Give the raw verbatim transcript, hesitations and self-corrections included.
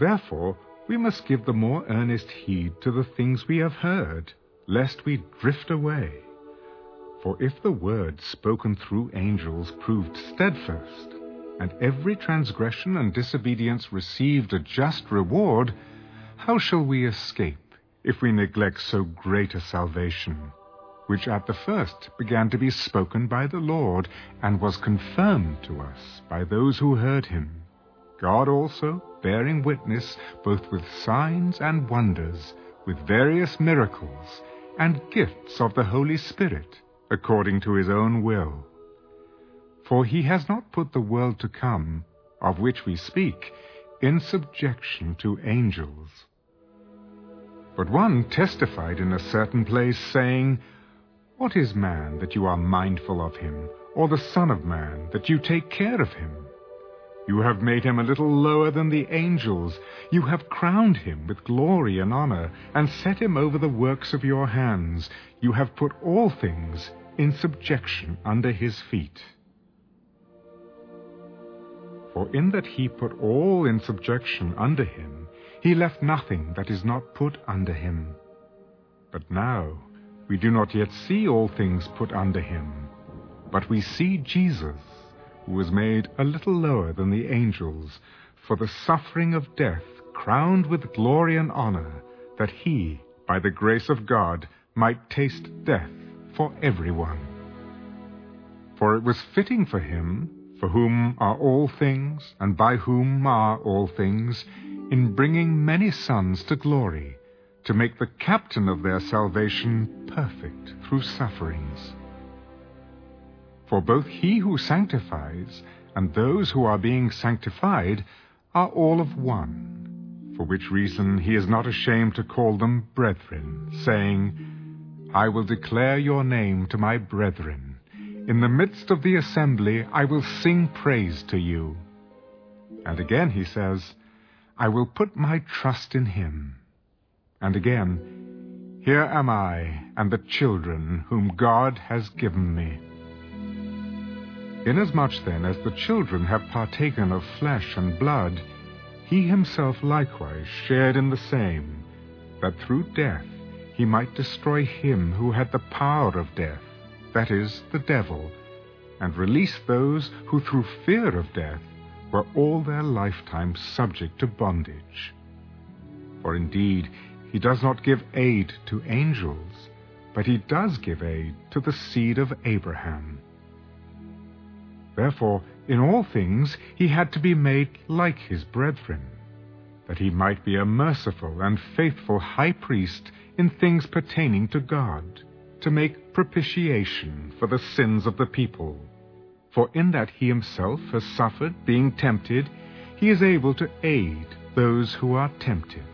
Therefore we must give the more earnest heed to the things we have heard, lest we drift away. For if the word spoken through angels proved steadfast, and every transgression and disobedience received a just reward, how shall we escape if we neglect so great a salvation, which at the first began to be spoken by the Lord, and was confirmed to us by those who heard him, God also bearing witness both with signs and wonders, with various miracles, and gifts of the Holy Spirit, according to his own will. For he has not put the world to come, of which we speak, in subjection to angels. But one testified in a certain place, saying, What is man that you are mindful of him, or the Son of Man that you take care of him? You have made him a little lower than the angels. You have crowned him with glory and honor, and set him over the works of your hands. You have put all things in subjection under his feet. For in that he put all in subjection under him, he left nothing that is not put under him. But now we do not yet see all things put under him, but we see Jesus, who was made a little lower than the angels, for the suffering of death, crowned with glory and honor, that he, by the grace of God, might taste death for everyone. For it was fitting for him, for whom are all things, and by whom are all things, in bringing many sons to glory, to make the captain of their salvation perfect through sufferings. For both he who sanctifies and those who are being sanctified are all of one, for which reason he is not ashamed to call them brethren, saying, I will declare your name to my brethren. In the midst of the assembly I will sing praise to you. And again he says, I will put my trust in him. And again, here am I and the children whom God has given me. Inasmuch then as the children have partaken of flesh and blood, he himself likewise shared in the same, that through death he might destroy him who had the power of death, that is, the devil, and release those who through fear of death were all their lifetime subject to bondage. For indeed he does not give aid to angels, but he does give aid to the seed of Abraham. Therefore, in all things he had to be made like his brethren, that he might be a merciful and faithful high priest in things pertaining to God, to make propitiation for the sins of the people. For in that he himself has suffered, being tempted, he is able to aid those who are tempted.